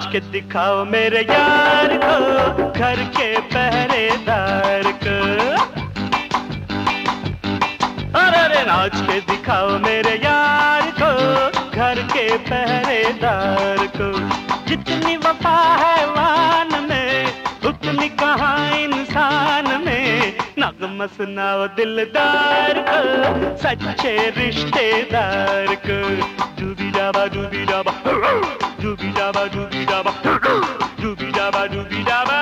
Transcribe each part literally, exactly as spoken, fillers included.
नाच के दिखाओ मेरे यार को, घर के पहरेदार को। अरे अरे नाच के दिखाओ मेरे यार को, घर के पहरेदार को। जितनी वफा है वान में, उतनी कहाँ इंसान में। नगमा सुनाओ दिलदार को, सच्चे रिश्तेदार को। डूबी जाबा डूबी जाबा डूबी जाबा डूबी जाबा डूबी जाबा डूबी जाबा।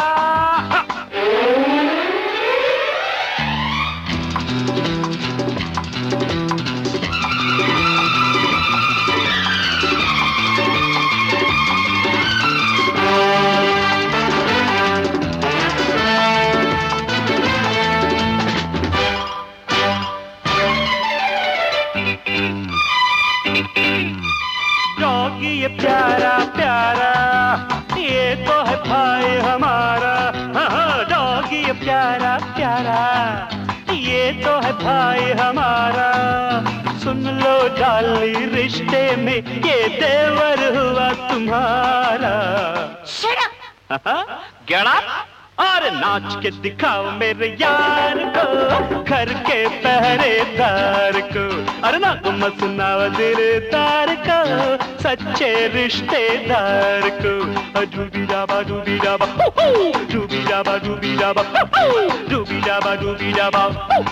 डॉगी ये प्यारा प्यारा, ये तो है भाई हमारा। हाँ डॉगी ये प्यारा प्यारा, ये तो है भाई हमारा। सुन लो डाली रिश्ते में, ये देवर हुआ तुम्हारा। Shut up! Get up! और नाच के दिखाओ मेरे यार को, घर के पहरेदार को। अरे नगमा सुनाओ दिलदार को, सच्चे रिश्तेदार को। डूबी जाबा डूबी जाबा डूबी जाबा डूबी जाबा डूबी जाबा डूबी जाबा।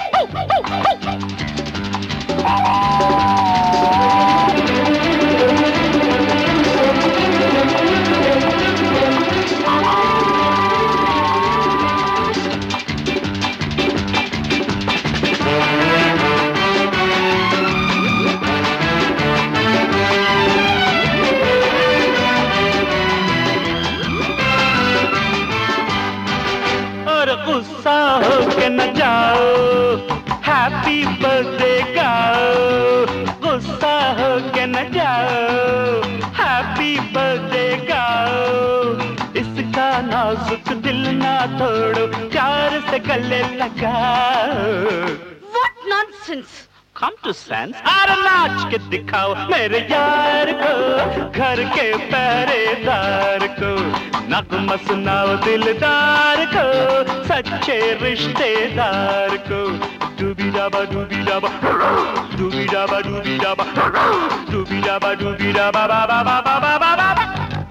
गुस्सा हो के न जाओ, हैप्पी बर्थडे गाओ। गुस्सा हो के न जाओ, हैप्पी बर्थडे गाओ। इसका नाजुक दिल ना तोड़ो, प्यार से गले लगाओ। What nonsense! Come to sense. अरे नाच के दिखाओ मेरे यार को, घर के पहरेदार को। नगमा सुनाओ दिलदार को, सच्चे रिश्तेदार को। डूबी जाबा डूबी जाबा डूबी जाबा डूबी जाबा डूबी जाबा डूबी जाबा बा बा बा बा बा बा बा।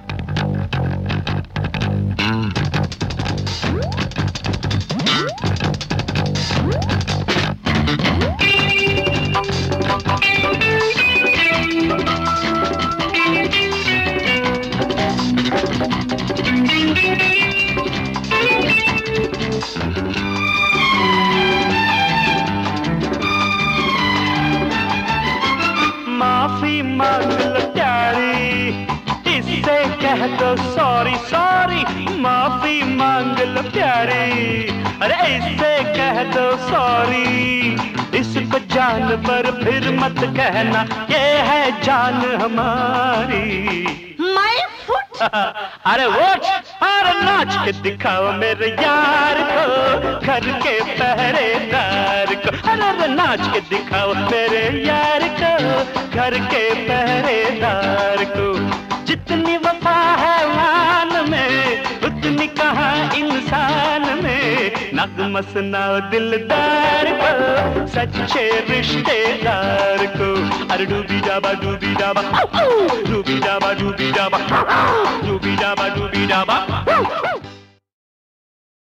माफी मांग लो प्यारी, इससे कह दो सॉरी सॉरी। माफी मांग लो प्यारी, अरे इससे कह दो सॉरी। इसको जान पर फिर मत कहना, ये है जान हमारी। My foot! अरे वोट! अरे नाच के दिखाओ मेरे यार को, घर के पहरेदार को। अरे नाच के दिखाओ मेरे यार को, घर के पहरेदार को। जितनी वफा है वान में, उतनी कहाँ इंसान में। नगमा सुनाओ दिलदार को, सच्चे रिश्तेदार को। अरे डूबी जाबा डूबी जाबा डूबी जाबा डूबी जाबा डूबी जाबा डूबी जाबा।